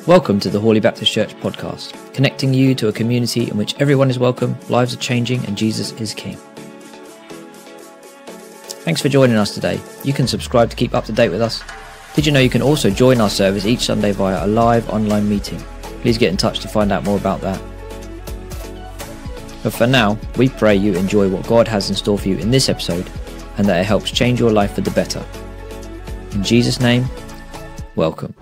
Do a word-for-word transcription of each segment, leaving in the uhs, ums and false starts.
Welcome to the Hawley Baptist Church podcast, connecting you to a community in which everyone is welcome, lives are changing, and Jesus is King. Thanks for joining us today. You can subscribe to keep up to date with us. Did you know you can also join our service each Sunday via a live online meeting? Please get in touch to find out more about that. But for now, we pray you enjoy what God has in store for you in this episode and that it helps change your life for the better. In Jesus' name, welcome.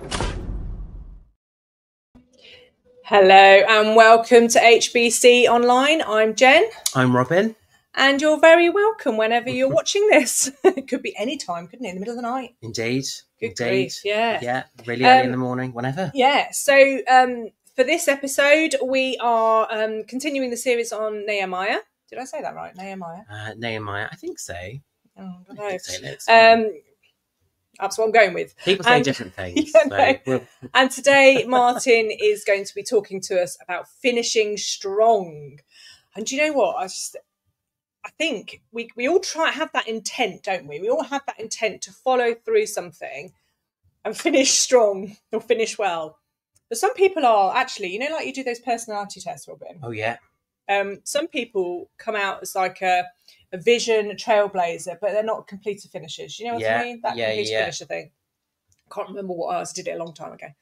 Hello and welcome to H B C Online. I'm Jen. I'm Robin. And you're very welcome whenever you're watching this. It could be any time, couldn't it? In the middle of the night. Indeed. Good Indeed. grief, yeah. Yeah, really early Um, in the morning, whenever. Yeah, so um, for this episode, we are um, continuing the series on Nehemiah. Did I say that right? Nehemiah? Uh, Nehemiah, I think so. Oh, I don't I know. think so, let's- Um, that's what I'm going with. People say and- different things. Yeah, so no. we'll- And today, Martin is going to be talking to us about finishing strong. And do you know what? I just, I think we, we all try to have that intent, don't we? We all have that intent to follow through something and finish strong or finish well. But some people are actually, you know, like you do those personality tests, Robin. oh, yeah. Um, some people come out as like a, a vision, a trailblazer, but they're not completer finishers. You know what Yeah, I mean? That yeah, completer yeah. finisher thing. I can't remember what I was. I did it a long time ago.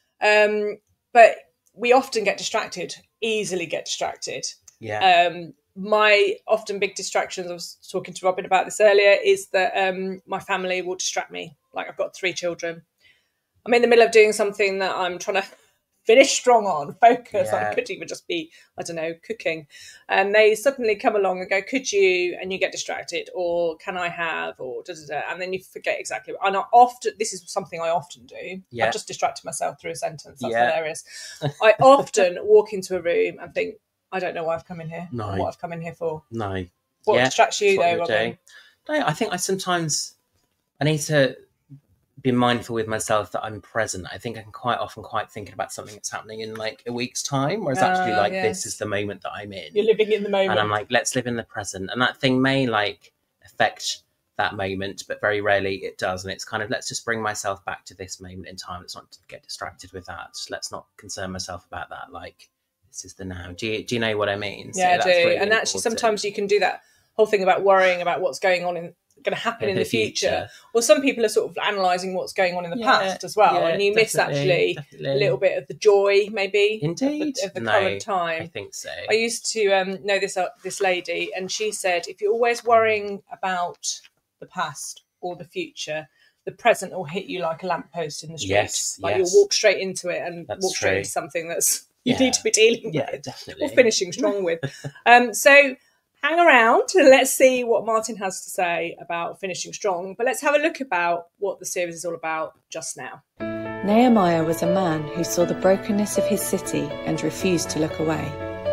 Um, but we often get distracted, easily get distracted. Yeah. Um, my often big distractions, I was talking to Robin about this earlier, is that um, my family will distract me. Like I've got three children. I'm in the middle of doing something that I'm trying to finish strong on, focus Yeah. on. Could even just be, I don't know, cooking. And they suddenly come along and go, could you? And you get distracted, or can I have, or da da da. And then you forget exactly. And I often, this is something I often do. Yeah. I've just distracted myself through a sentence. That's Yeah. hilarious. I often walk into a room and think, I don't know why I've come in here. No. Or what I've come in here for. No. What yeah, distracts you that's what though, you're Robin? doing. No, I think I sometimes, I need to be mindful with myself that I'm present. I think I can quite often quite thinking about something that's happening in like a week's time, whereas actually Ah, like yes. this is the moment that I'm in. You're living in the moment. And I'm like, let's live in the present. And that thing may like affect that moment, but very rarely it does. And it's kind of, let's just bring myself back to this moment in time. Let's not get distracted with that. Let's not concern myself about that. Like, this is the now. Do you, do you know what I mean? So yeah, I that's do. really And actually, important. sometimes you can do that whole thing about worrying about what's going on in going to happen in the future. Well, some people are sort of analysing what's going on in the Yeah, past as well, yeah, and you miss definitely, actually definitely. a little bit of the joy, maybe, Indeed. of the, of the No, current time. I think so. I used to um, know this uh, this lady, and she said, if you're always worrying about the past or the future, the present will hit you like a lamppost in the street. Yes, like yes. you'll walk straight into it and That's walk straight true. into something that's you Yeah. need to be dealing Yeah, with definitely. or finishing strong with. Um, so hang around and let's see what Martin has to say about finishing strong. But let's have a look about what the series is all about just now. Nehemiah was a man who saw the brokenness of his city and refused to look away.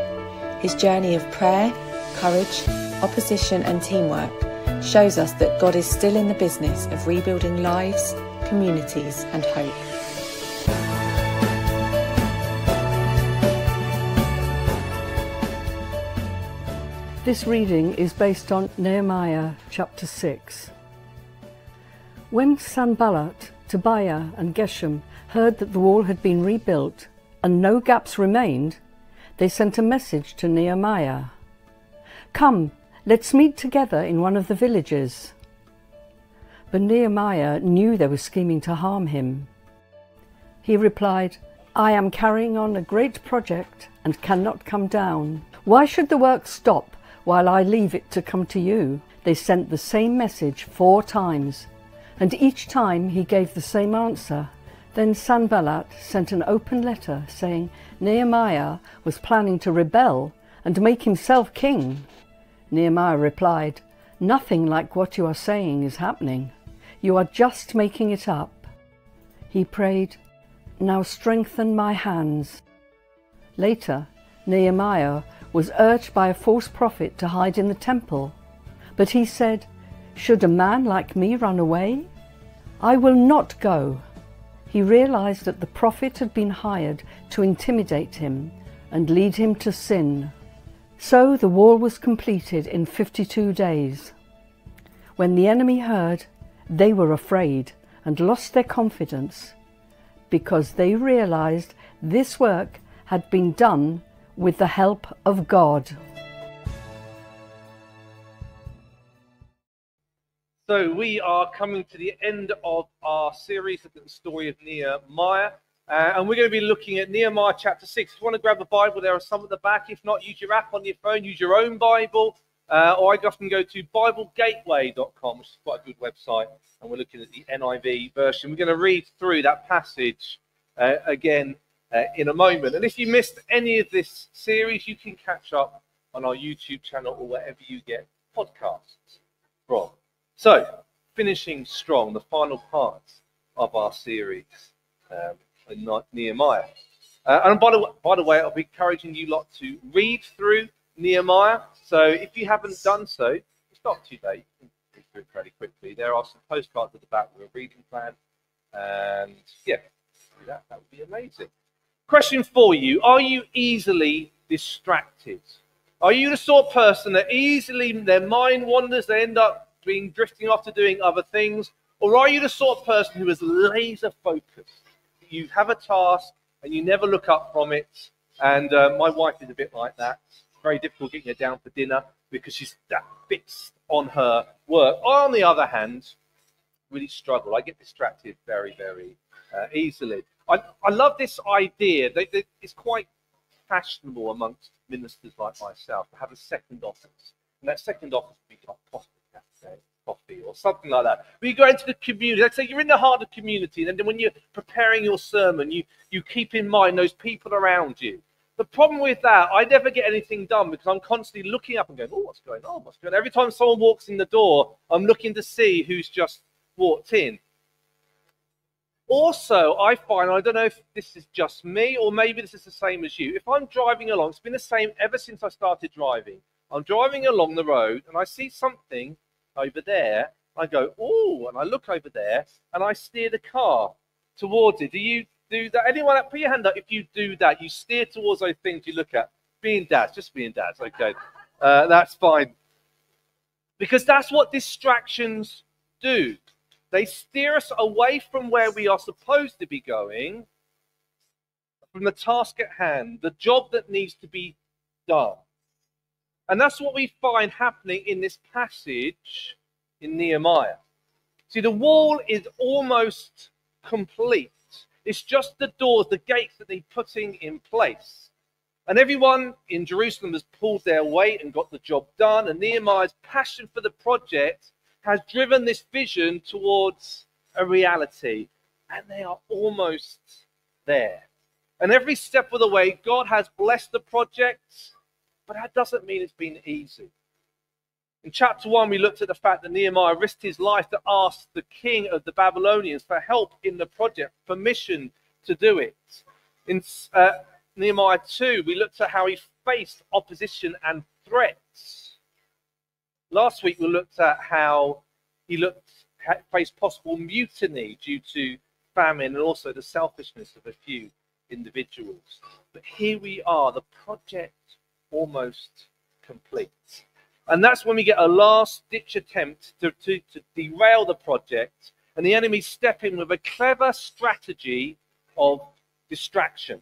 His journey of prayer, courage, opposition and teamwork shows us that God is still in the business of rebuilding lives, communities and hope. This reading is based on Nehemiah chapter six. When Sanballat, Tobiah and Geshem heard that the wall had been rebuilt and no gaps remained, they sent a message to Nehemiah. "Come, let's meet together in one of the villages." But Nehemiah knew they were scheming to harm him. He replied, "I am carrying on a great project and cannot come down. Why should the work stop while I leave it to come to you?" They sent the same message four times, and each time he gave the same answer. Then Sanballat sent an open letter saying Nehemiah was planning to rebel and make himself king. Nehemiah replied, "Nothing like what you are saying is happening. You are just making it up." He prayed, "Now strengthen my hands." Later, Nehemiah was urged by a false prophet to hide in the temple. But he said, "Should a man like me run away? I will not go." He realized that the prophet had been hired to intimidate him and lead him to sin. So the wall was completed in fifty-two days. When the enemy heard, they were afraid and lost their confidence. because they realized this work had been done with the help of God. So we are coming to the end of our series looking at the story of Nehemiah. Uh, and we're going to be looking at Nehemiah chapter six. If you want to grab a Bible, there are some at the back. If not, use your app on your phone, use your own Bible. Uh, or I often go to Bible Gateway dot com, which is quite a good website. And we're looking at the N I V version. We're going to read through that passage uh, again uh, in a moment. And if you missed any of this series, you can catch up on our YouTube channel or wherever you get podcasts from. So, finishing strong, the final part of our series. Um, in Nehemiah. Uh, and by the, by the way, I'll be encouraging you lot to read through Nehemiah. So if you haven't done so, it's not too late. You can read through it pretty quickly. There are some postcards at the back with a reading plan. And yeah, do that, that would be amazing. Question for you, are you easily distracted? Are you the sort of person that easily, their mind wanders, they end up being drifting off to doing other things? Or are you the sort of person who is laser focused? You have a task and you never look up from it. And uh, my wife is a bit like that. It's very difficult getting her down for dinner because she's that fixed on her work. I, on the other hand, really struggle. I get distracted very, very uh, easily. I, I love this idea. That, that it's quite fashionable amongst ministers like myself to have a second office. And that second office would be like coffee cafe. Coffee or something like that. But you go into the community, let's say you're in the heart of the community, and then when you're preparing your sermon, you, you keep in mind those people around you. The problem with that, I never get anything done because I'm constantly looking up and going, oh, what's going on? What's going on? Every time someone walks in the door, I'm looking to see who's just walked in. Also, I find, I don't know if this is just me or maybe this is the same as you. If I'm driving along, it's been the same ever since I started driving. I'm driving along the road and I see something over there, I go, oh, and I look over there, and I steer the car towards it. Do you do that? Anyone, put your hand up if you do that. You steer towards those things you look at. Being dads, just being dads, okay. Uh, that's fine. Because that's what distractions do. They steer us away from where we are supposed to be going, from the task at hand, the job that needs to be done. And that's what we find happening in this passage in Nehemiah. See, the wall is almost complete. It's just the doors, the gates that they're putting in place. And everyone in Jerusalem has pulled their weight and got the job done. And Nehemiah's passion for the project has driven this vision towards a reality. And they are almost there. And every step of the way, God has blessed the project. But that doesn't mean it's been easy. In chapter one, we looked at the fact that Nehemiah risked his life to ask the king of the Babylonians for help in the project, permission to do it. In uh, Nehemiah two, we looked at how he faced opposition and threats. Last week, we looked at how he looked faced possible mutiny due to famine and also the selfishness of a few individuals. But here we are, the project almost complete. And that's when we get a last-ditch attempt to, to, to derail the project, and the enemy step in with a clever strategy of distraction.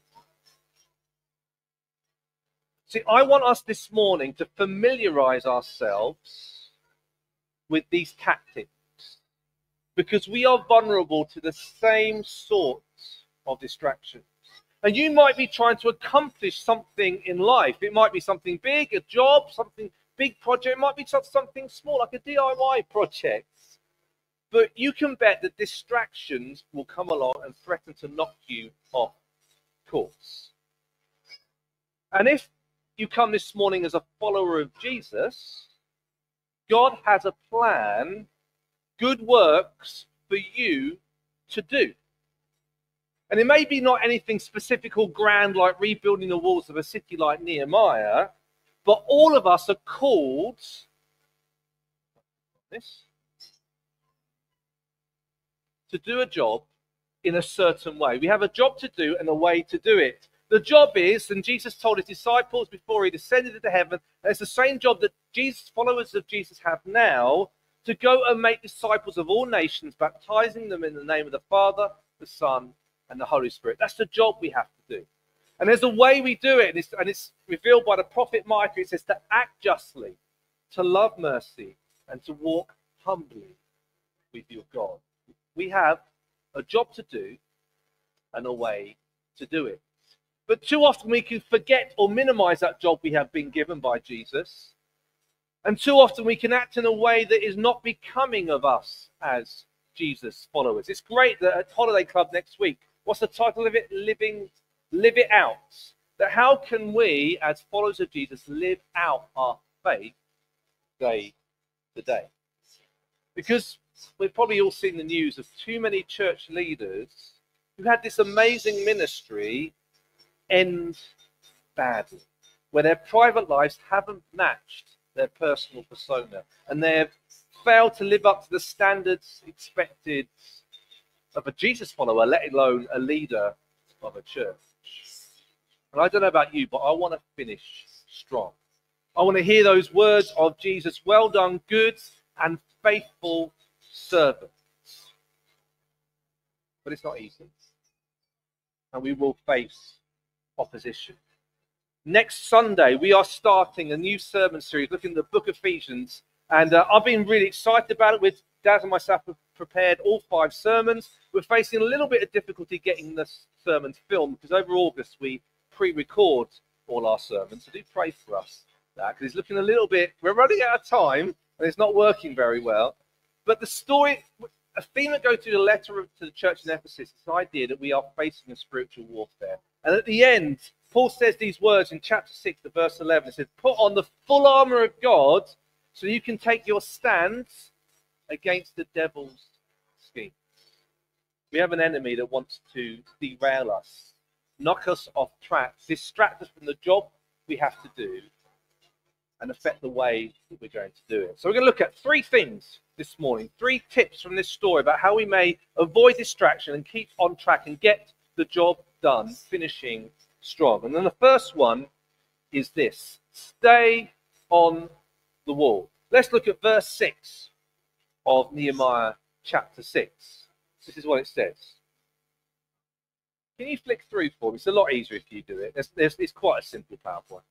See, I want us this morning to familiarize ourselves with these tactics because we are vulnerable to the same sort of distraction. And you might be trying to accomplish something in life. It might be something big, a job, something big project. It might be something small, like a D I Y project. But you can bet that distractions will come along and threaten to knock you off course. And if you come this morning as a follower of Jesus, God has a plan, good works for you to do. And it may be not anything specific or grand like rebuilding the walls of a city like Nehemiah, but all of us are called this, to do a job in a certain way. We have a job to do and a way to do it. The job is, and Jesus told his disciples before he descended into heaven, and it's the same job that Jesus, followers of Jesus have now, to go and make disciples of all nations, baptizing them in the name of the Father, the Son, and the Holy Spirit. That's the job we have to do. And there's a way we do it, and it's, and it's revealed by the prophet Micah. It says to act justly, to love mercy, and to walk humbly with your God. We have a job to do and a way to do it. But too often we can forget or minimize that job we have been given by Jesus. And too often we can act in a way that is not becoming of us as Jesus followers. It's great that at Holiday Club next week, what's the title of it? Living, Live It Out. That how can we, as followers of Jesus, live out our faith day to day? Because we've probably all seen the news of too many church leaders who had this amazing ministry end badly, where their private lives haven't matched their personal persona, and they've failed to live up to the standards expected of a Jesus follower, let alone a leader of a church. And I don't know about you, but I want to finish strong. I want to hear those words of Jesus, well done, good and faithful servant. But it's not easy. And we will face opposition. Next Sunday, we are starting a new sermon series looking at the book of Ephesians. And uh, I've been really excited about it. With Daz and myself have prepared all five sermons. We're facing a little bit of difficulty getting the sermons filmed because over August we pre-record all our sermons. So do pray for us, because it's looking a little bit, we're running out of time and it's not working very well. But the story, a theme that goes through the letter to the church in Ephesus is the idea that we are facing a spiritual warfare. And at the end, Paul says these words in chapter six, the verse eleven. It says, put on the full armor of God so you can take your stand against the devil's scheme. We have an enemy that wants to derail us, knock us off track, distract us from the job we have to do, and affect the way that we're going to do it. So we're going to look at three things this morning, three tips from this story about how we may avoid distraction and keep on track and get the job done, finishing strong. And then the first one is this: stay on the wall. Let's look at verse six of Nehemiah chapter six. This is what it says. Can you flick through for me? It's a lot easier if you do it. There's, there's, it's quite a simple PowerPoint.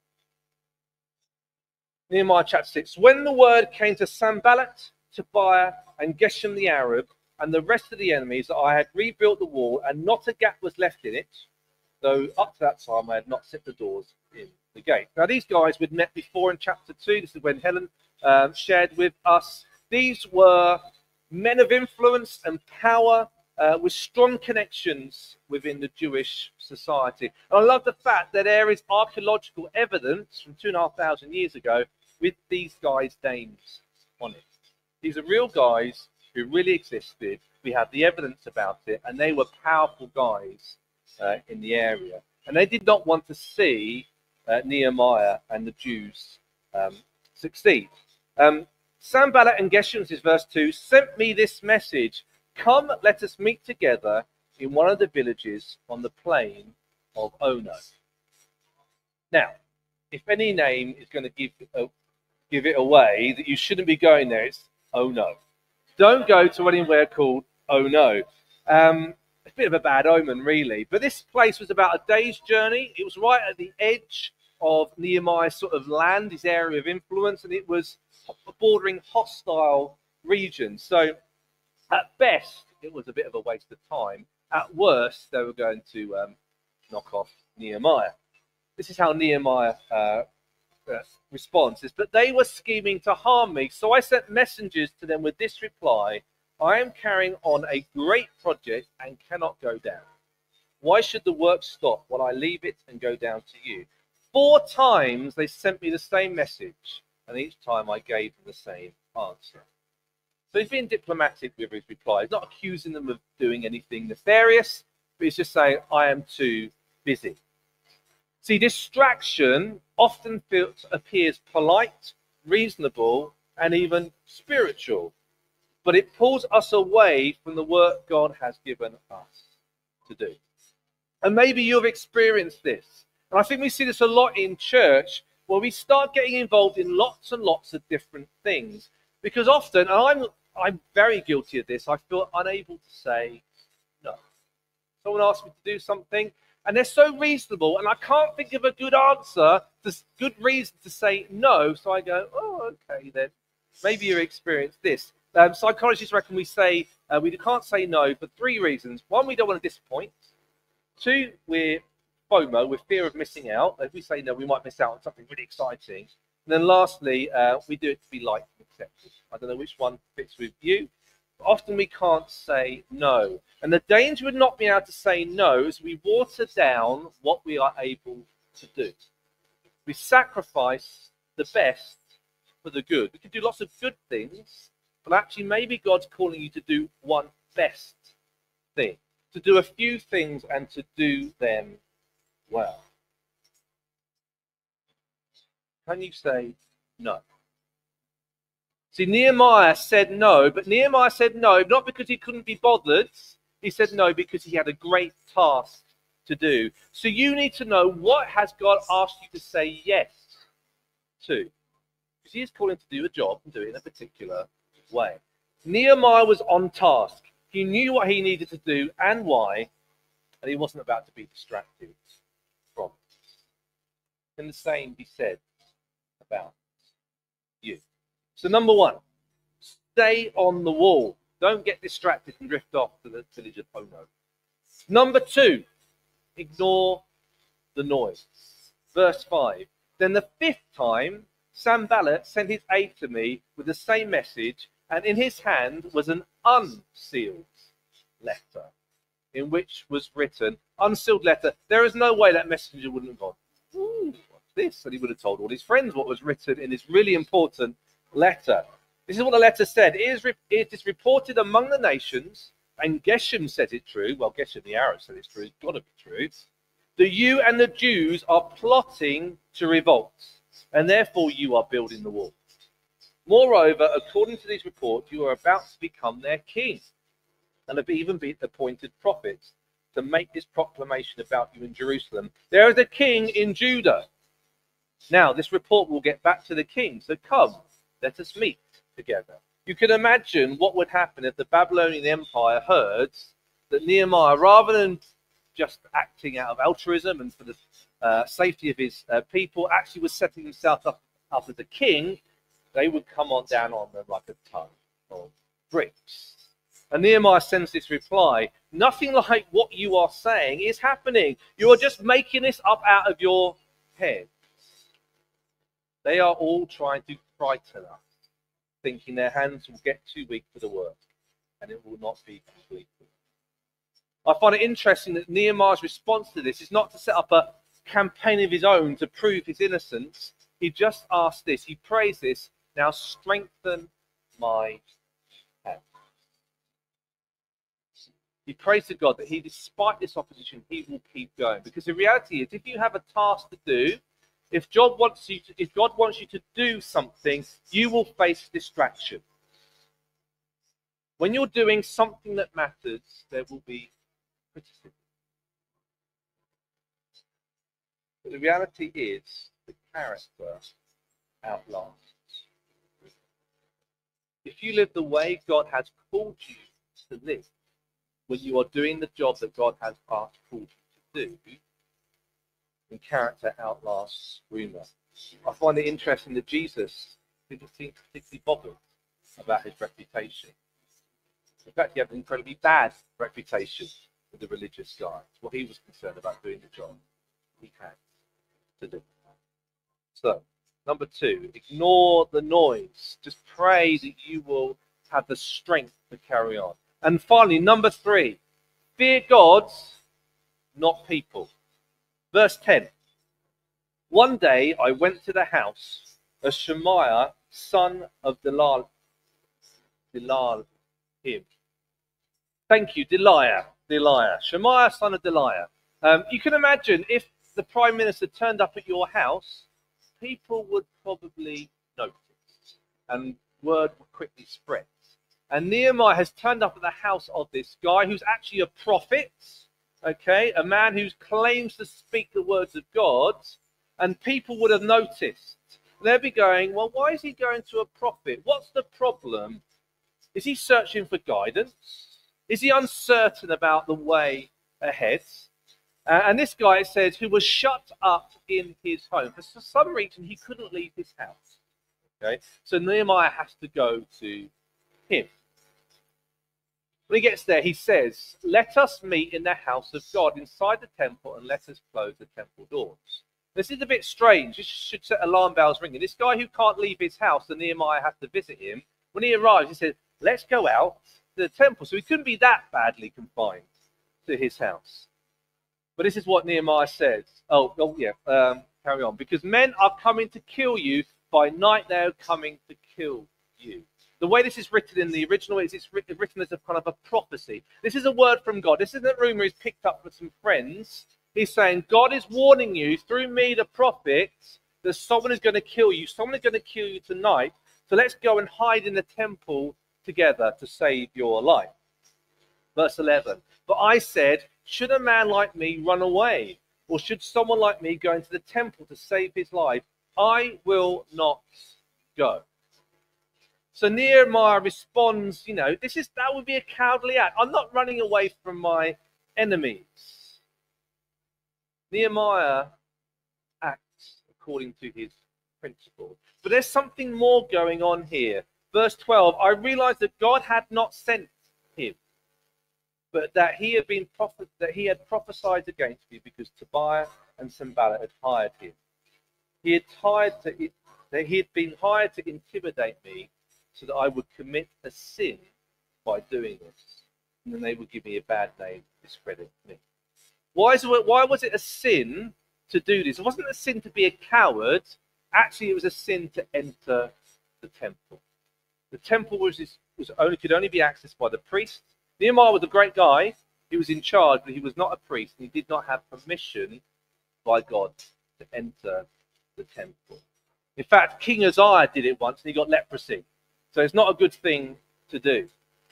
Nehemiah chapter six. When the word came to Sanballat, Tobiah, and Geshem the Arab, and the rest of the enemies, that I had rebuilt the wall, and not a gap was left in it, though up to that time I had not set the doors in the gate. Now these guys we'd met before in chapter two. This is when Helen um, shared with us. These were men of influence and power uh, with strong connections within the Jewish society. And I love the fact that there is archaeological evidence from two and a half thousand years ago with these guys' names on it. These are real guys who really existed. We have the evidence about it, and they were powerful guys uh, in the area. And they did not want to see uh, Nehemiah and the Jews um, succeed. Um, Sanballat and Geshem, this is verse two, sent me this message: come, let us meet together in one of the villages on the plain of Ono. Now, if any name is going to give, uh, give it away that you shouldn't be going there, it's Ono. Don't go to anywhere called Ono. Um, it's a bit of a bad omen, really. But this place was about a day's journey. It was right at the edge of Nehemiah's sort of land, his area of influence, and it was bordering hostile regions. So at best, it was a bit of a waste of time. At worst, they were going to um, knock off Nehemiah. This is how Nehemiah uh, uh, responds. But they were scheming to harm me, so I sent messengers to them with this reply: I am carrying on a great project and cannot go down. Why should the work stop while I leave it and go down to you? Four times they sent me the same message, and each time I gave them the same answer. So he's being diplomatic with his reply. He's not accusing them of doing anything nefarious, but he's just saying, I am too busy. See, distraction often feels, appears polite, reasonable, and even spiritual, but it pulls us away from the work God has given us to do. And maybe you've experienced this. And I think we see this a lot in church, where we start getting involved in lots and lots of different things. Because often, and I'm, I'm very guilty of this, I feel unable to say no. Someone asks me to do something, and they're so reasonable, and I can't think of a good answer, there's good reason to say no, so I go, oh, okay then. Maybe you experienced this. Um, psychologists reckon we say uh, we can't say no for three reasons. One, we don't want to disappoint. Two, we're FOMO, with fear of missing out. If we say no, we might miss out on something really exciting. And then lastly, uh, we do it to be liked and accepted. I don't know which one fits with you. But often we can't say no. And the danger of not being able to say no is we water down what we are able to do. We sacrifice the best for the good. We can do lots of good things, but actually maybe God's calling you to do one best thing, to do a few things and to do them well. Can you say no? See, Nehemiah said no, but Nehemiah said no, not because he couldn't be bothered. He said no because he had a great task to do. So you need to know, what has God asked you to say yes to? Because he is calling to do a job and do it in a particular way. Nehemiah was on task. He knew what he needed to do and why, and he wasn't about to be distracted from it. And the same be said about you. So number one, stay on the wall. Don't get distracted and drift off to the village of Ono. Number two, ignore the noise. Verse five, then the fifth time, Sanballat sent his aide to me with the same message, and in his hand was an unsealed letter, in which was written, unsealed letter. There is no way that messenger wouldn't have gone, ooh, what's this? And he would have told all his friends what was written in this really important letter. This is what the letter said. It is, it is reported among the nations, and Geshem said it true. Well, Geshem the Arab said it's true. It's got to be true. That you and the Jews are plotting to revolt, and therefore you are building the wall. Moreover, according to these reports, you are about to become their king, and have even been appointed prophets to make this proclamation about you in Jerusalem. There is a king in Judah. Now, this report will get back to the king, so come, let us meet together. You can imagine what would happen if the Babylonian Empire heard that Nehemiah, rather than just acting out of altruism and for the uh, safety of his uh, people, actually was setting himself up, up as a king. They would come on down on them like a ton of bricks. And Nehemiah sends this reply, nothing like what you are saying is happening. You are just making this up out of your head. They are all trying to frighten us, thinking their hands will get too weak for the work, and it will not be completed. I find it interesting that Nehemiah's response to this is not to set up a campaign of his own to prove his innocence. He just asked this, he prays this, now strengthen my hand. He prays to God that he, despite this opposition, he will keep going. Because the reality is, if you have a task to do, if God wants you to, if God wants you to do something, you will face distraction. When you're doing something that matters, there will be criticism. But the reality is, the character outlasts. If you live the way God has called you to live, when you are doing the job that God has asked called you to do, and character outlasts rumor. I find it interesting that Jesus didn't seem particularly bothered about his reputation. In fact, he had an incredibly bad reputation with the religious guys. Well, he was concerned about doing the job he had to do. So, number two, ignore the noise. Just pray that you will have the strength to carry on. And finally, number three, fear God, not people. Verse ten, one day I went to the house of Shemaiah, son of Delal, Delal, him. Thank you, Deliah, Deliah. Shemaiah, son of Deliah. Um, you can imagine if the Prime Minister turned up at your house, people would probably notice, and word would quickly spread. And Nehemiah has turned up at the house of this guy who's actually a prophet, okay, a man who claims to speak the words of God, and people would have noticed. They'd be going, well, why is he going to a prophet? What's the problem? Is he searching for guidance? Is he uncertain about the way ahead. Uh, and this guy, it says, who was shut up in his home. For some reason, he couldn't leave his house. Okay, so Nehemiah has to go to him. When he gets there, he says, let us meet in the house of God inside the temple and let us close the temple doors. This is a bit strange. This should set alarm bells ringing. This guy who can't leave his house and Nehemiah has to visit him, when he arrives, he says, let's go out to the temple. So he couldn't be that badly confined to his house. But this is what Nehemiah says. Oh, oh yeah, um, carry on. Because men are coming to kill you. By night they are coming to kill you. The way this is written in the original is it's written as a kind of a prophecy. This is a word from God. This isn't a rumor he's picked up with some friends. He's saying, God is warning you through me, the prophet, that someone is going to kill you. Someone is going to kill you tonight. So let's go and hide in the temple together to save your life. Verse eleven. But I said, should a man like me run away? Or should someone like me go into the temple to save his life? I will not go. So Nehemiah responds, you know, this is that would be a cowardly act. I'm not running away from my enemies. Nehemiah acts according to his principle. But there's something more going on here. Verse twelve, I realized that God had not sent him, but that he had been prophet that he had prophesied against me because Tobiah and Sanballat had hired him. He had hired to that he had been hired to intimidate me so that I would commit a sin by doing this. And then they would give me a bad name, discredit me. Why, is it, why was it a sin to do this? It wasn't a sin to be a coward. Actually, it was a sin to enter the temple. The temple was, this, was only could only be accessed by the priest. Nehemiah was a great guy. He was in charge, but he was not a priest. And he did not have permission by God to enter the temple. In fact, King Uzziah did it once and he got leprosy. So it's not a good thing to do.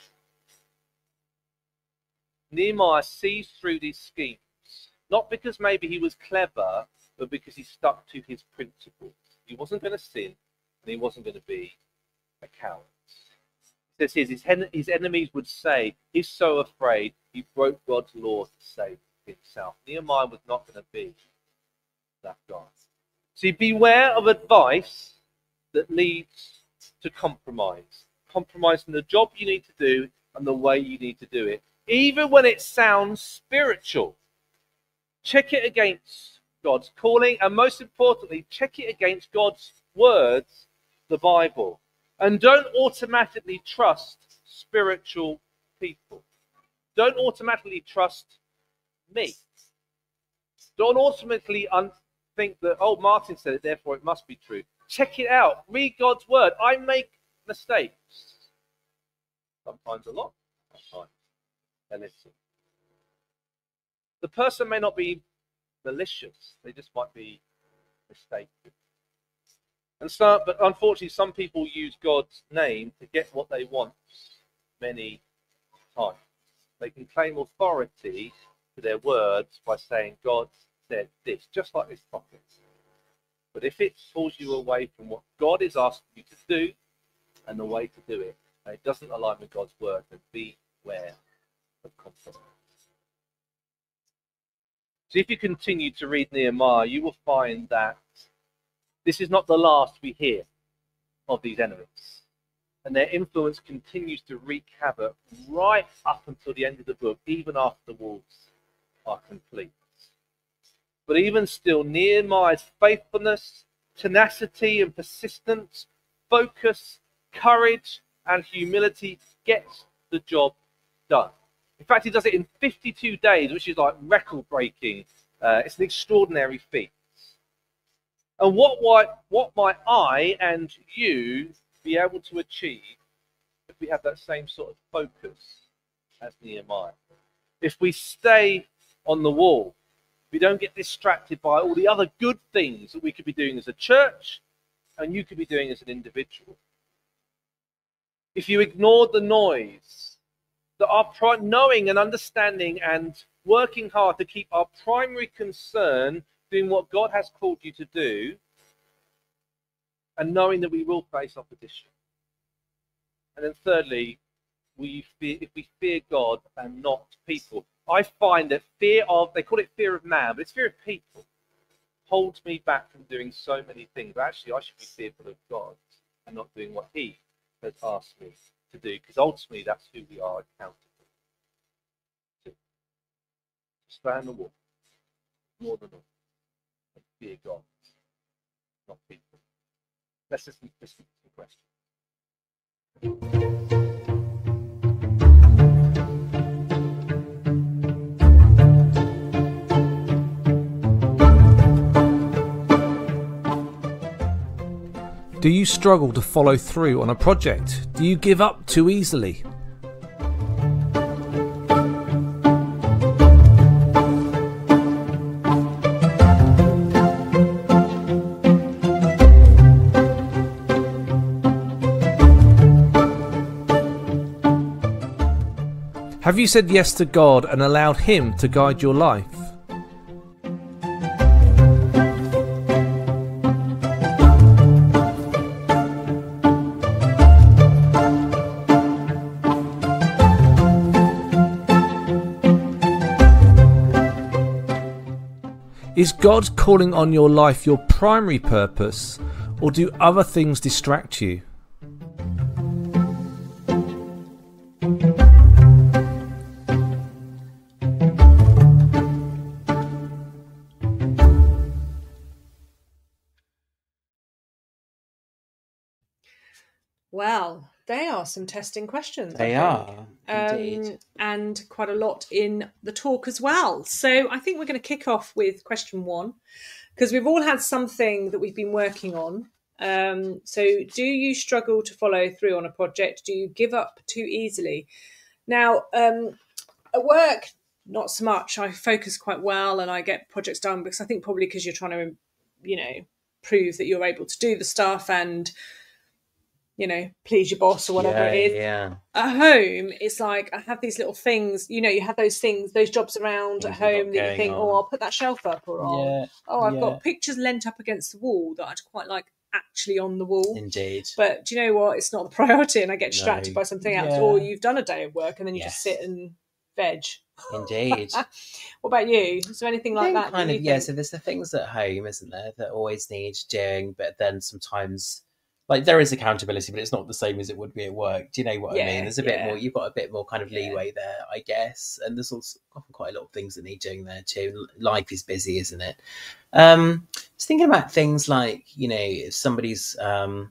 Nehemiah sees through these schemes, not because maybe he was clever, but because he stuck to his principles. He wasn't going to sin, and he wasn't going to be a coward. It says his, his enemies would say, he's so afraid he broke God's law to save himself. Nehemiah was not going to be that guy. So beware of advice that leads to compromise. Compromise in the job you need to do and the way you need to do it. Even when it sounds spiritual. Check it against God's calling, and most importantly, check it against God's words, the Bible. And don't automatically trust spiritual people. Don't automatically trust me. Don't automatically un- think that, oh, Martin said it, therefore it must be true. Check it out. Read God's word. I make mistakes. Sometimes a lot. Sometimes a little. The person may not be malicious. They just might be mistaken. And so, but unfortunately, some people use God's name to get what they want many times. They can claim authority to their words by saying God said this, just like this prophet. But if it pulls you away from what God is asking you to do and the way to do it, and it doesn't align with God's word, then beware of compromise. So if you continue to read Nehemiah, you will find that this is not the last we hear of these enemies. And their influence continues to wreak havoc right up until the end of the book, even after the walls are complete. But even still, Nehemiah's faithfulness, tenacity and persistence, focus, courage and humility gets the job done. In fact, he does it in fifty-two days, which is like record-breaking. Uh, it's an extraordinary feat. And what, what, what might I and you be able to achieve if we have that same sort of focus as Nehemiah? If we stay on the wall, we don't get distracted by all the other good things that we could be doing as a church and you could be doing as an individual. If you ignore the noise, that our knowing and understanding and working hard to keep our primary concern doing what God has called you to do, and knowing that we will face opposition. And then thirdly, we fear, if we fear God and not people. I find that fear of, they call it fear of man, but it's fear of people, holds me back from doing so many things. But actually, I should be fearful of God and not doing what he has asked me to do, because ultimately that's who we are accountable to. Stay in the wall, more than all, and fear God, not people. Let's just listen to the question. Do you struggle to follow through on a project? Do you give up too easily? Have you said yes to God and allowed Him to guide your life? Is God calling on your life your primary purpose, or do other things distract you? Well, they are some testing questions. They I think. are, indeed. Um, and quite a lot in the talk as well. So I think we're going to kick off with question one, because we've all had something that we've been working on. Um, so do you struggle to follow through on a project? Do you give up too easily? Now, um, at work, not so much. I focus quite well and I get projects done, because I think probably because you're trying to, you know, prove that you're able to do the stuff and, you know, please your boss or whatever yeah, it is. Yeah. At home, it's like I have these little things, you know, you have those things, those jobs around Things at home you've got that you going think, on. oh, I'll put that shelf up, or I'll, Yeah, oh, I've yeah. got pictures lent up against the wall that I'd quite like actually on the wall. Indeed. But do you know what? It's not the priority, and I get distracted No. by something else. Yeah. Or you've done a day of work and then you just Yes. sit and veg. Indeed. What about you? Is there anything I like think that? kind that of, you yeah, think- so there's the things at home, isn't there, that always need doing, but then sometimes, like, there is accountability, but it's not the same as it would be at work. Do you know what I Yeah, mean? There's a bit yeah. more, you've got a bit more kind of Yeah. leeway there, I guess. And there's also often quite a lot of things that need doing there too. Life is busy, isn't it? Um, just thinking about things like, you know, if somebody's, um,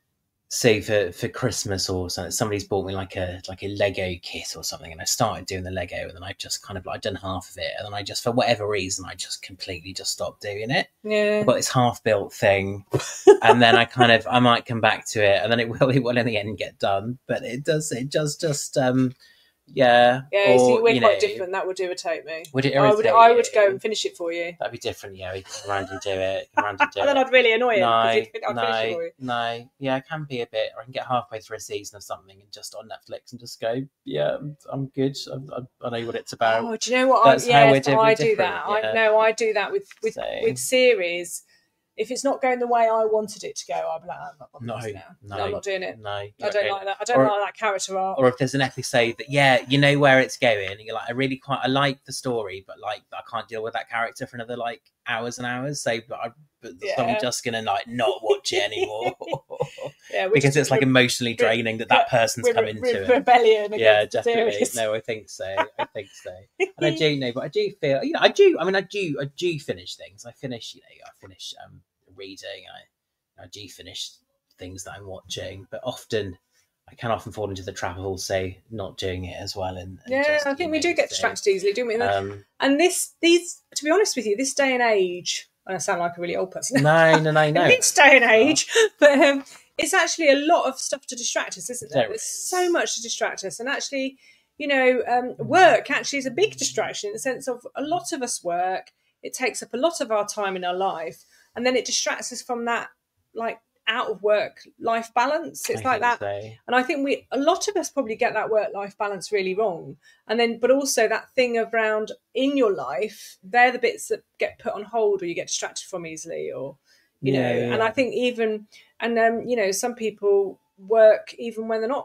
say for, for Christmas or something, somebody's bought me like a like a Lego kit or something, and I started doing the Lego, and then I just kind of like done half of it, and then I just, for whatever reason, I just completely just stopped doing it. Yeah. I've got this half built thing, and then I kind of I might come back to it, and then it will it will in the end get done, but it does it does just um yeah Yeah, or, see, we're you quite know, different. That would irritate me. Would it I would, irritate I would you? go and finish it for you. That'd be different, yeah. We can come around and do it, come around and do And then it. I'd really annoy him. 'cause No, he'd think I'd finish it no, for you. no. Yeah, I can be a bit. Or I can get halfway through a season of something and just on Netflix and just go, yeah, I'm, I'm good. I, I, I know what it's about. Oh, do you know what? That's I, how yes, we're di- we're I do different, that. yeah. I no, I do that with with, So- with series. If it's not going the way I wanted it to go, I'll be like, I'm not bothered No, with this now. no, I'm not doing it. No, I don't like that. I don't Or- like that character arc. Or if there's an episode that, yeah, you know where it's going, and you're like, I really quite, I like the story, but like, I can't deal with that character for another like hours and hours. So, but, I, but so I'm Yeah. just gonna like not watch it anymore Yeah, which because is it's like re- emotionally draining that that person's re- come re- into it. rebellion. Yeah, against the definitely. series. No, I think so. I think so. And I do know, but I do feel, you know, I do. I mean, I do. I do finish things. I finish, you know, I finish um, reading. I, I do finish things that I'm watching, but often I can often fall into the trap of also not doing it as well. And, and Yeah, just, I you think we know, do get so, distracted easily, don't we? Um, And this, these, to be honest with you, this day and age, and I sound like a really old person. no, no, no, no. In this day and age, but um, it's actually a lot of stuff to distract us, isn't there? There There's is. so much to distract us, and actually, you know, um, work actually is a big distraction in the sense of a lot of us work. It takes up a lot of our time in our life, and then it distracts us from that, like, out of work life balance. It's I like that. think so. And I think we, a lot of us probably get that work-life balance really wrong. And then, but also that thing around in your life, they're the bits that get put on hold or you get distracted from easily, or, you Yeah, know, yeah. and I think even, and, um, you know, some people work even when they're not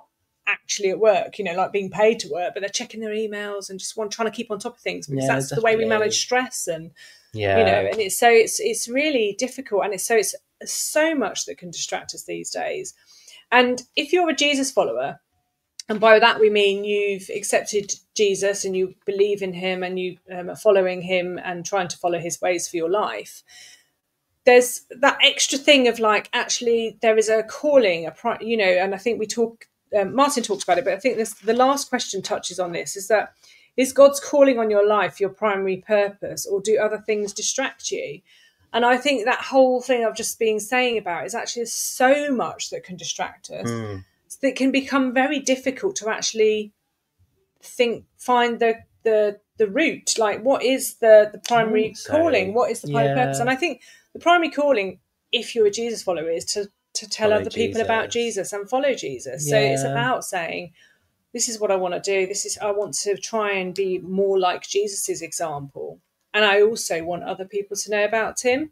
actually at work, you know, like being paid to work, but they're checking their emails and just want trying to keep on top of things, because Yeah, that's the way we definitely. manage stress. And Yeah. you know, and it's so it's it's really difficult, and it's so it's so much that can distract us these days. And if you're a Jesus follower, and by that we mean you've accepted Jesus and you believe in him and you um, are following him and trying to follow his ways for your life, there's that extra thing of like, actually there is a calling, a pri- you know, and I think we talk, um, Martin talked about it, but I think this, the last question touches on this, is that, is God's calling on your life your primary purpose, or do other things distract you? And I think that whole thing I've just been saying about is actually so much that can distract us. Mm. That can become very difficult to actually think, find the the the root. Like, what is the the primary so. calling? What is the primary Yeah. purpose? And I think the primary calling, if you're a Jesus follower, is to to tell Follow other people about Jesus. Jesus and follow Jesus. So it's Yeah. about saying, this is what I want to do. This is, I want to try and be more like Jesus's example. And I also want other people to know about him.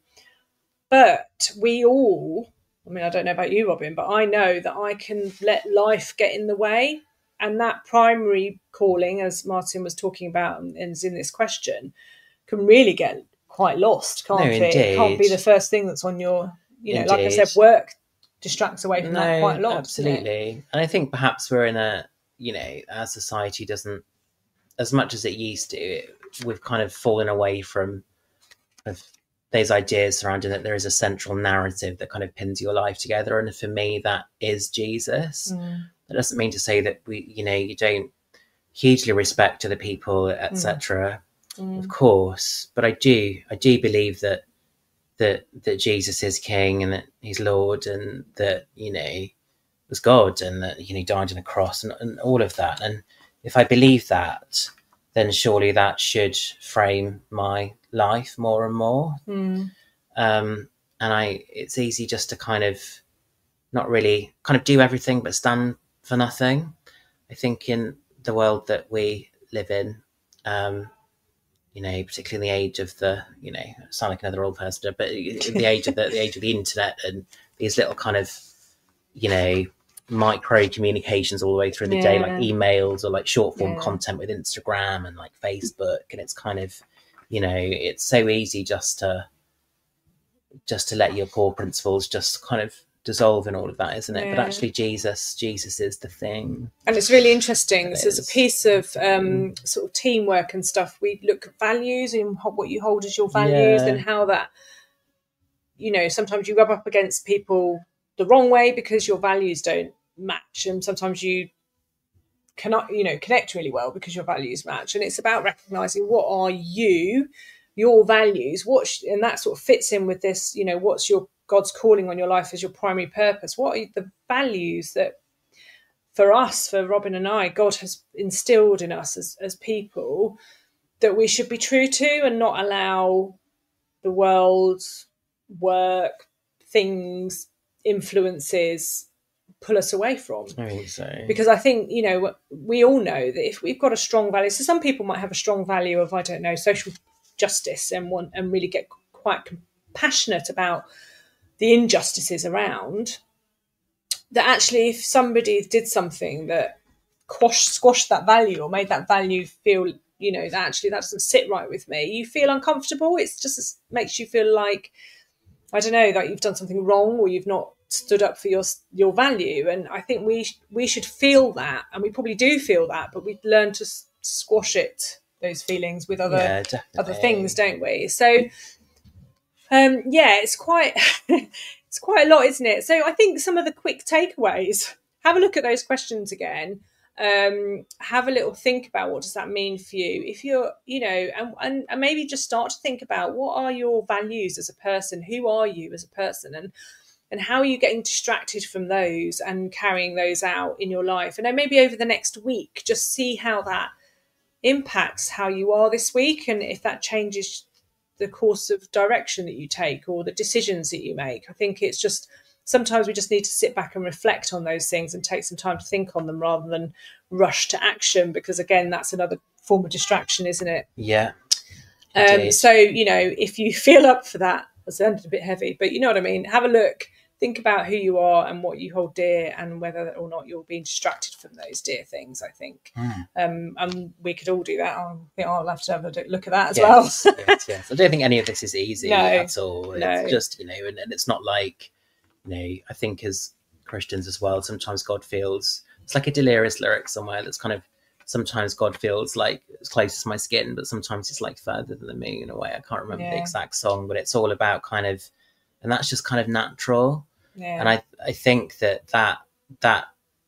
But we all, I mean, I don't know about you, Robin, but I know that I can let life get in the way. And that primary calling, as Martin was talking about and is in this question, can really get quite lost, can't No, it? It can't be indeed. the first thing that's on your, you know, like I Indeed. said, work distracts away from No, that quite a lot. doesn't it? absolutely. And I think perhaps we're in a, you know, our society doesn't, as much as it used to, it, we've kind of fallen away from of those ideas surrounding that there is a central narrative that kind of pins your life together. And for me, that is Jesus. Mm. That doesn't mean to say that we, you know, you don't hugely respect other people, et cetera. Mm. Of course, but I do, I do believe that that that Jesus is King and that He's Lord and that, you know, was God and that, you know, He died on a cross and, and all of that. And if I believe that, then surely that should frame my life more and more. Mm. Um, and I, it's easy just to kind of not really kind of do everything but stand for nothing. I think in the world that we live in, um, you know, particularly in the age of the, you know, I sound like another old person, but the age of the, the age of the internet and these little kind of, you know, micro communications all the way through the day, like Yeah. emails or like short form Yeah. content with Instagram and like Facebook. And it's kind of, you know, it's so easy just to, just to let your core principles just kind of dissolve in all of that, isn't it? But Yeah. actually Jesus, Jesus is the thing. And it's really interesting. It So there's a is. piece of um, sort of teamwork and stuff. We look at values and ho- what you hold as your values Yeah. and how that, you know, sometimes you rub up against people the wrong way because your values don't match. And sometimes you cannot, you know, connect really well because your values match. And it's about recognizing what are you, your values, what, sh- and that sort of fits in with this, you know, what's your God's calling on your life as your primary purpose? What are the values that for us, for Robin and I, God has instilled in us as, as people that we should be true to and not allow the world, work, things, influences pull us away from? I think so. Because I think, you know, we all know that if we've got a strong value, so some people might have a strong value of, I don't know, social justice and want and really get quite passionate about the injustices around, that actually if somebody did something that quashed, squashed that value or made that value feel, you know, that actually that doesn't sit right with me, you feel uncomfortable. It's just it makes you feel like, I don't know, that you've done something wrong or you've not stood up for your your value. And I think we we should feel that, and we probably do feel that, but we learn to s- squash it, those feelings, with other Yeah, definitely. other things, don't we? So um yeah, it's quite it's quite a lot, isn't it? So I think some of the quick takeaways, have a look at those questions again, um have a little think about what does that mean for you, if you're, you know, and, and and maybe just start to think about what are your values as a person, who are you as a person, and and how are you getting distracted from those and carrying those out in your life. And then maybe over the next week, just see how that impacts how you are this week, and if that changes the course of direction that you take or the decisions that you make. I think it's just, sometimes we just need to sit back and reflect on those things and take some time to think on them rather than rush to action, because again, that's another form of distraction, isn't it? Yeah. Um, Indeed. so, you know, if you feel up for that, it sounded a bit heavy, but you know what I mean? Have a look, think about who you are and what you hold dear, and whether or not you're being distracted from those dear things, I think. Mm. Um, and we could all do that. I think I'll have to have a look at that as yes, well. yes, yes. I don't think any of this is easy No, at all. It's no. just, you know, and, and it's not like, you know, I think as Christians as well, sometimes God feels, it's like a Delirious lyric somewhere that's kind of, sometimes God feels like as close as my skin, but sometimes it's like further than the moon in a way. I can't remember Yeah. the exact song, but it's all about kind of, and that's just kind of natural. Yeah. And I, I think that that, that,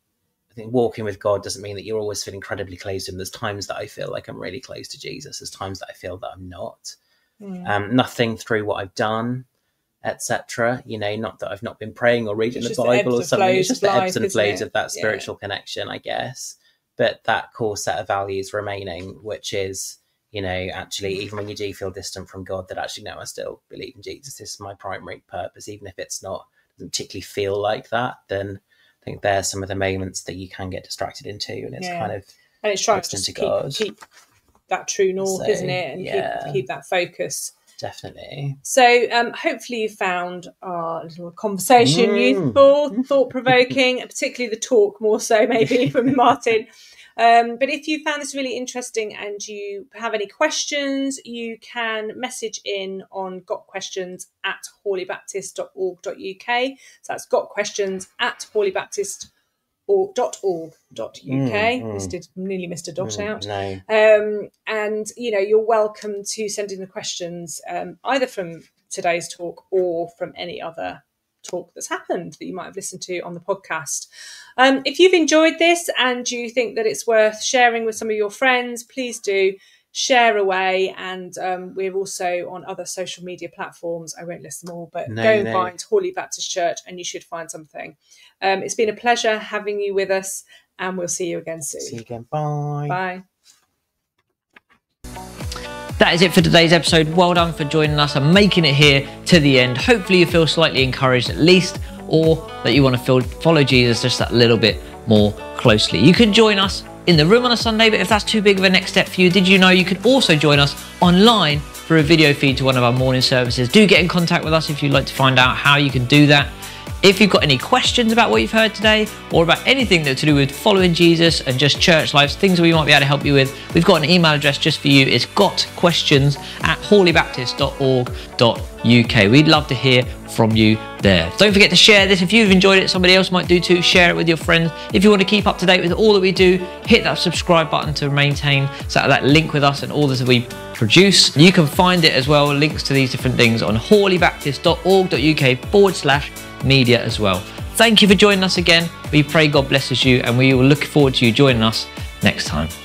I think walking with God doesn't mean that you're always feeling incredibly close to him. There's times that I feel like I'm really close to Jesus. There's times that I feel that I'm not. Mm. Um, nothing through what I've done, et cetera. You know, not that I've not been praying or reading It's the just the Bible or ebbs and something. flows It's just of the ebbs life, and isn't flows it? of that Yeah. spiritual connection, I guess. But that core set of values remaining, which is, you know, actually, even when you do feel distant from God, that actually, no, I still believe in Jesus. This is my primary purpose, even if it's not, doesn't particularly feel like that, then I think there's some of the moments that you can get distracted into, and it's Yeah. kind of And it's trying to listening just to keep, God. keep that true north, So, isn't it? And yeah. keep, keep that focus. definitely. So um, hopefully you found our little conversation Mm. useful, thought-provoking, and particularly the talk more so maybe from Martin. Um, but if you found this really interesting and you have any questions, you can message in on gotquestions at hawley baptist dot org dot U K. So that's gotquestions at hawley baptist dot org dot U K. Mm, mm. Just did nearly missed a dot Mm, out. no. Um, and, you know, you're welcome to send in the questions um, either from today's talk or from any other talk that's happened that you might have listened to on the podcast. Um, if you've enjoyed this and you think that it's worth sharing with some of your friends, please do share away. And um, we're also on other social media platforms. I won't list them all, but No, go and no. find Hawley Baptist Church and you should find something. Um, it's been a pleasure having you with us, and we'll see you again soon. See you again. Bye. Bye. That is it for today's episode. Well done for joining us and making it here to the end. Hopefully you feel slightly encouraged at least, or that you want to feel, follow Jesus just that little bit more closely. You can join us in the room on a Sunday, but if that's too big of a next step for you, did you know you can also join us online for a video feed to one of our morning services? Do get in contact with us if you'd like to find out how you can do that. If you've got any questions about what you've heard today, or about anything that's to do with following Jesus and just church lives, things that we might be able to help you with, we've got an email address just for you. It's gotquestions at hawley baptist dot org dot U K. We'd love to hear from you there. Don't forget to share this. If you've enjoyed it, somebody else might do too. Share it with your friends. If you want to keep up to date with all that we do, hit that subscribe button to maintain so that link with us and all that we produce. You can find it as well, links to these different things on hawley baptist dot org dot U K forward slash media as well. Thank you for joining us again. We pray God blesses you, and we will look forward to you joining us next time.